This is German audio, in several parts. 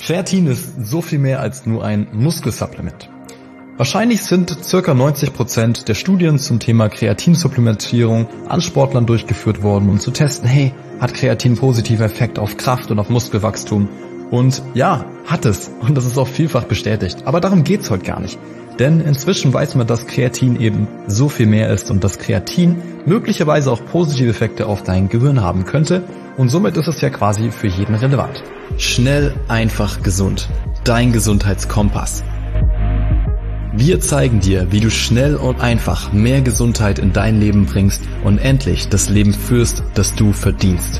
Kreatin ist so viel mehr als nur ein Muskelsupplement. Wahrscheinlich sind ca. 90% der Studien zum Thema Kreatinsupplementierung an Sportlern durchgeführt worden, um zu testen, hey, hat Kreatin positiven Effekt auf Kraft und auf Muskelwachstum? Und ja, hat es. Und das ist auch vielfach bestätigt. Aber darum geht's heute gar nicht. Denn inzwischen weiß man, dass Kreatin eben so viel mehr ist und dass Kreatin möglicherweise auch positive Effekte auf dein Gehirn haben könnte. Und somit ist es ja quasi für jeden relevant. Schnell, einfach, gesund. Dein Gesundheitskompass. Wir zeigen dir, wie du schnell und einfach mehr Gesundheit in dein Leben bringst und endlich das Leben führst, das du verdienst.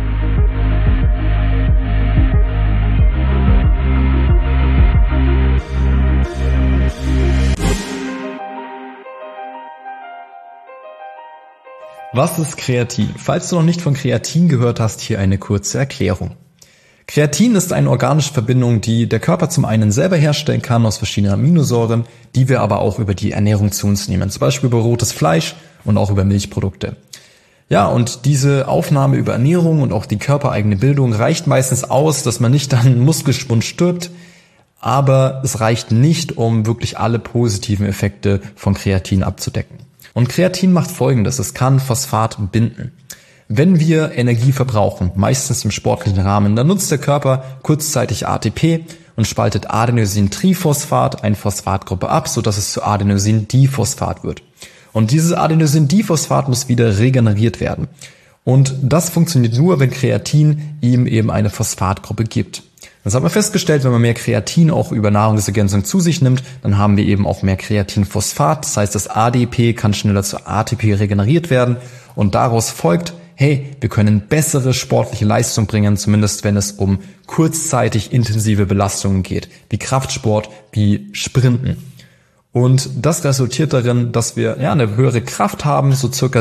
Was ist Kreatin? Falls du noch nicht von Kreatin gehört hast, hier eine kurze Erklärung. Kreatin ist eine organische Verbindung, die der Körper zum einen selber herstellen kann aus verschiedenen Aminosäuren, die wir aber auch über die Ernährung zu uns nehmen, zum Beispiel über rotes Fleisch und auch über Milchprodukte. Ja, und diese Aufnahme über Ernährung und auch die körpereigene Bildung reicht meistens aus, dass man nicht an Muskelschwund stirbt, aber es reicht nicht, um wirklich alle positiven Effekte von Kreatin abzudecken. Und Kreatin macht Folgendes: Es kann Phosphat binden. Wenn wir Energie verbrauchen, meistens im sportlichen Rahmen, dann nutzt der Körper kurzzeitig ATP und spaltet Adenosintriphosphat, eine Phosphatgruppe, ab, sodass es zu Adenosindiphosphat wird. Und dieses Adenosindiphosphat muss wieder regeneriert werden. Und das funktioniert nur, wenn Kreatin ihm eben eine Phosphatgruppe gibt. Das hat man festgestellt, wenn man mehr Kreatin auch über Nahrungsergänzung zu sich nimmt, dann haben wir eben auch mehr Kreatinphosphat. Das heißt, das ADP kann schneller zu ATP regeneriert werden und daraus folgt, hey, wir können bessere sportliche Leistung bringen, zumindest wenn es um kurzzeitig intensive Belastungen geht, wie Kraftsport, wie Sprinten. Und das resultiert darin, dass wir eine höhere Kraft haben, so circa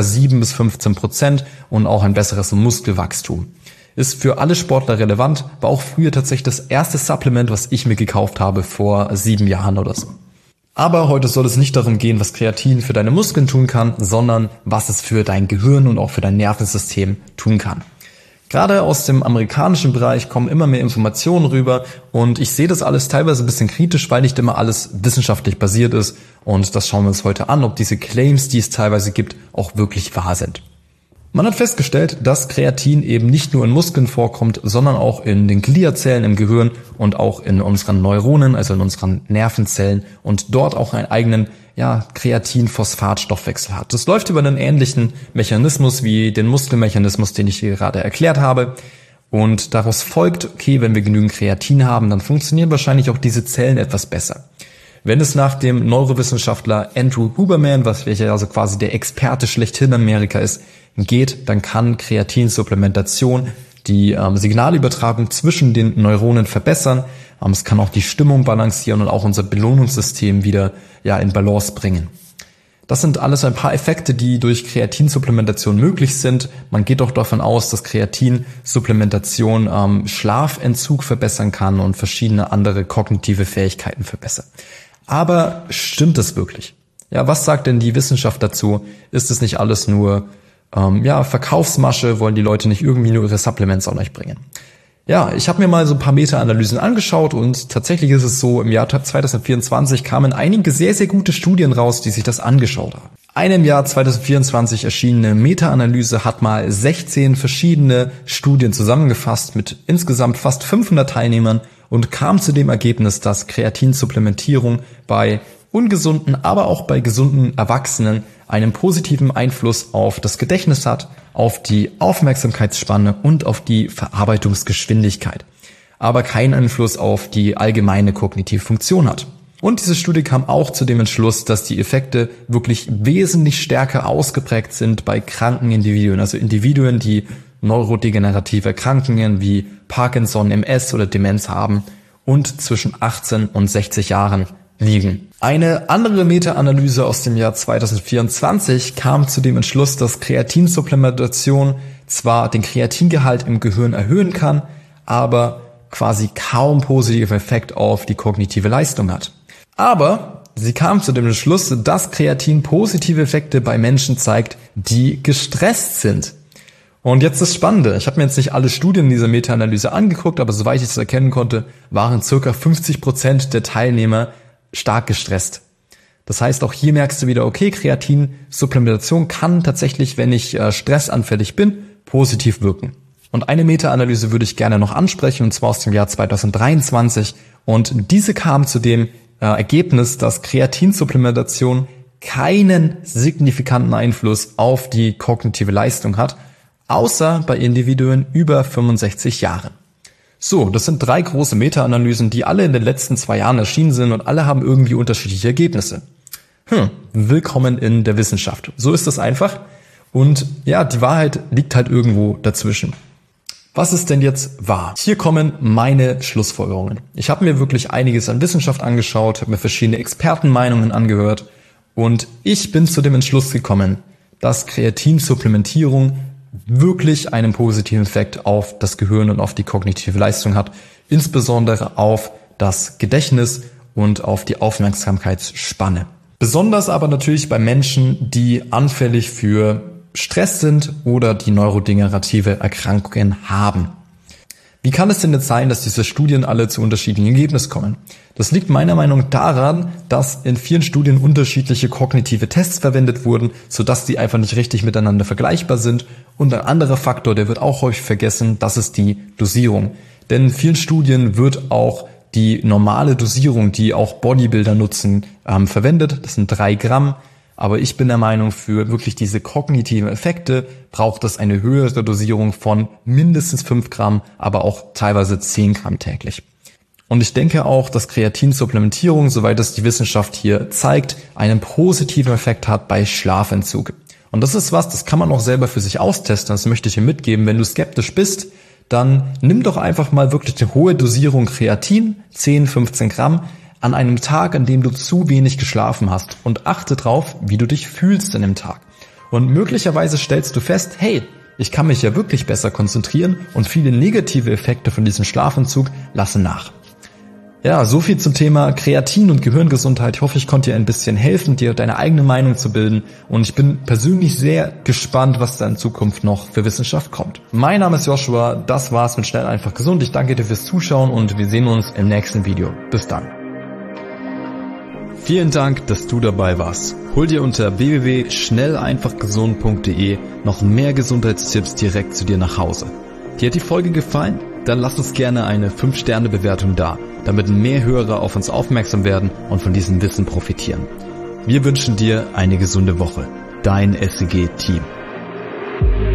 7-15% und auch ein besseres Muskelwachstum. Ist für alle Sportler relevant, war auch früher tatsächlich das erste Supplement, was ich mir gekauft habe vor 7 Jahren oder so. Aber heute soll es nicht darum gehen, was Kreatin für deine Muskeln tun kann, sondern was es für dein Gehirn und auch für dein Nervensystem tun kann. Gerade aus dem amerikanischen Bereich kommen immer mehr Informationen rüber und ich sehe das alles teilweise ein bisschen kritisch, weil nicht immer alles wissenschaftlich basiert ist. Und das schauen wir uns heute an, ob diese Claims, die es teilweise gibt, auch wirklich wahr sind. Man hat festgestellt, dass Kreatin eben nicht nur in Muskeln vorkommt, sondern auch in den Gliazellen im Gehirn und auch in unseren Neuronen, also in unseren Nervenzellen und dort auch einen eigenen Kreatin-Phosphat-Stoffwechsel hat. Das läuft über einen ähnlichen Mechanismus wie den Muskelmechanismus, den ich hier gerade erklärt habe. Und daraus folgt, okay, wenn wir genügend Kreatin haben, dann funktionieren wahrscheinlich auch diese Zellen etwas besser. Wenn es nach dem Neurowissenschaftler Andrew Huberman, welcher also quasi der Experte schlechthin in Amerika ist, geht, dann kann Kreatinsupplementation die Signalübertragung zwischen den Neuronen verbessern. Es kann auch die Stimmung balancieren und auch unser Belohnungssystem wieder in Balance bringen. Das sind alles ein paar Effekte, die durch Kreatinsupplementation möglich sind. Man geht auch davon aus, dass Kreatinsupplementation Schlafentzug verbessern kann und verschiedene andere kognitive Fähigkeiten verbessern. Aber stimmt es wirklich? Ja, was sagt denn die Wissenschaft dazu? Ist es nicht alles nur Verkaufsmasche? Wollen die Leute nicht irgendwie nur ihre Supplements an euch bringen? Ja, ich habe mir mal so ein paar Meta-Analysen angeschaut und tatsächlich ist es so, im Jahr 2024 kamen einige sehr, sehr gute Studien raus, die sich das angeschaut haben. Eine im Jahr 2024 erschienene Meta-Analyse hat mal 16 verschiedene Studien zusammengefasst mit insgesamt fast 500 Teilnehmern und kam zu dem Ergebnis, dass Kreatinsupplementierung bei ungesunden, aber auch bei gesunden Erwachsenen einen positiven Einfluss auf das Gedächtnis hat, auf die Aufmerksamkeitsspanne und auf die Verarbeitungsgeschwindigkeit, aber keinen Einfluss auf die allgemeine kognitive Funktion hat. Und diese Studie kam auch zu dem Entschluss, dass die Effekte wirklich wesentlich stärker ausgeprägt sind bei kranken Individuen, also Individuen, die neurodegenerative Erkrankungen wie Parkinson, MS oder Demenz haben und zwischen 18 und 60 Jahren liegen. Eine andere Meta-Analyse aus dem Jahr 2024 kam zu dem Entschluss, dass Kreatinsupplementation zwar den Kreatingehalt im Gehirn erhöhen kann, aber quasi kaum positiven Effekt auf die kognitive Leistung hat. Aber sie kam zu dem Entschluss, dass Kreatin positive Effekte bei Menschen zeigt, die gestresst sind. Und jetzt das Spannende. Ich habe mir jetzt nicht alle Studien in dieser Meta-Analyse angeguckt, aber soweit ich es erkennen konnte, waren ca. 50% der Teilnehmer stark gestresst. Das heißt, auch hier merkst du wieder, okay, Kreatinsupplementation kann tatsächlich, wenn ich stressanfällig bin, positiv wirken. Und eine Meta-Analyse würde ich gerne noch ansprechen, und zwar aus dem Jahr 2023. Und diese kam zu dem Ergebnis, dass Kreatinsupplementation keinen signifikanten Einfluss auf die kognitive Leistung hat, außer bei Individuen über 65 Jahren. So, das sind 3 große Meta-Analysen, die alle in den letzten 2 Jahren erschienen sind und alle haben irgendwie unterschiedliche Ergebnisse. Willkommen in der Wissenschaft. So ist das einfach. Und ja, die Wahrheit liegt halt irgendwo dazwischen. Was ist denn jetzt wahr? Hier kommen meine Schlussfolgerungen. Ich habe mir wirklich einiges an Wissenschaft angeschaut, habe mir verschiedene Expertenmeinungen angehört und ich bin zu dem Entschluss gekommen, dass Kreatinsupplementierung wirklich einen positiven Effekt auf das Gehirn und auf die kognitive Leistung hat, insbesondere auf das Gedächtnis und auf die Aufmerksamkeitsspanne. Besonders aber natürlich bei Menschen, die anfällig für Stress sind oder die neurodegenerative Erkrankungen haben. Wie kann es denn jetzt sein, dass diese Studien alle zu unterschiedlichen Ergebnissen kommen? Das liegt meiner Meinung nach daran, dass in vielen Studien unterschiedliche kognitive Tests verwendet wurden, sodass die einfach nicht richtig miteinander vergleichbar sind. Und ein anderer Faktor, der wird auch häufig vergessen, das ist die Dosierung. Denn in vielen Studien wird auch die normale Dosierung, die auch Bodybuilder nutzen, verwendet. Das sind 3 Gramm. Aber ich bin der Meinung, für wirklich diese kognitiven Effekte braucht es eine höhere Dosierung von mindestens 5 Gramm, aber auch teilweise 10 Gramm täglich. Und ich denke auch, dass Kreatinsupplementierung, soweit es die Wissenschaft hier zeigt, einen positiven Effekt hat bei Schlafentzug. Und das ist was, das kann man auch selber für sich austesten. Das möchte ich dir mitgeben. Wenn du skeptisch bist, dann nimm doch einfach mal wirklich eine hohe Dosierung Kreatin, 10, 15 Gramm, an einem Tag, an dem du zu wenig geschlafen hast und achte drauf, wie du dich fühlst an dem Tag. Und möglicherweise stellst du fest, hey, ich kann mich ja wirklich besser konzentrieren und viele negative Effekte von diesem Schlafentzug lassen nach. Ja, so viel zum Thema Kreatin und Gehirngesundheit. Ich hoffe, ich konnte dir ein bisschen helfen, dir deine eigene Meinung zu bilden. Und ich bin persönlich sehr gespannt, was da in Zukunft noch für Wissenschaft kommt. Mein Name ist Joshua, das war's mit Schnell einfach gesund. Ich danke dir fürs Zuschauen und wir sehen uns im nächsten Video. Bis dann. Vielen Dank, dass du dabei warst. Hol dir unter www.schnelleinfachgesund.de noch mehr Gesundheitstipps direkt zu dir nach Hause. Dir hat die Folge gefallen? Dann lass uns gerne eine 5-Sterne-Bewertung da, damit mehr Hörer auf uns aufmerksam werden und von diesem Wissen profitieren. Wir wünschen dir eine gesunde Woche. Dein SEG-Team.